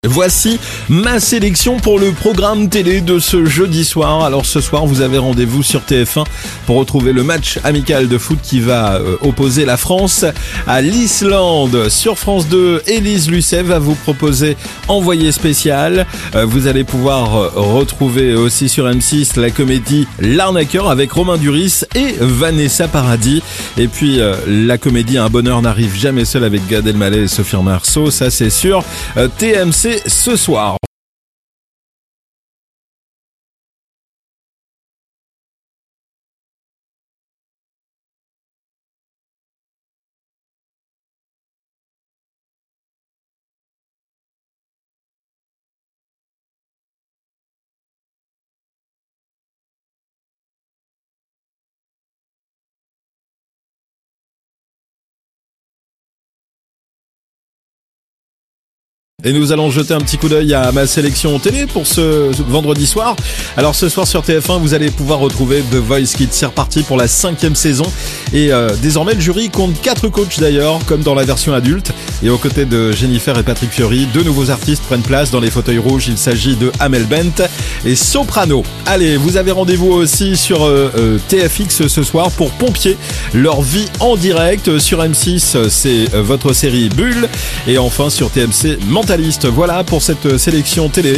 Voici ma sélection pour le programme télé de ce jeudi soir. Alors ce soir, vous avez rendez-vous sur TF1 pour retrouver le match amical de foot qui va opposer la France à l'Islande. Sur France 2, Élise Lucet va vous proposer Envoyé spécial. Vous allez pouvoir retrouver aussi sur M6 la comédie L'Arnaqueur avec Romain Duris et Vanessa Paradis. Et puis la comédie Un bonheur n'arrive jamais seul avec Gad Elmaleh et Sophie Marceau, ça c'est sûr. TMC ce soir. Et nous allons jeter un petit coup d'œil à ma sélection télé pour ce vendredi soir. Alors ce soir sur TF1, vous allez pouvoir retrouver The Voice Kids. C'est reparti pour la 5e saison. Et désormais, le jury compte 4 coachs d'ailleurs, comme dans la version adulte. Et aux côtés de Jennifer et Patrick Fiori, 2 nouveaux artistes prennent place dans les fauteuils rouges. Il s'agit de Amel Bent et Soprano. Allez, vous avez rendez-vous aussi sur TFX ce soir pour Pompiers, leur vie en direct. Sur M6, c'est votre série Bulle. Et enfin sur TMC, Mentaliste. Voilà pour cette sélection télé.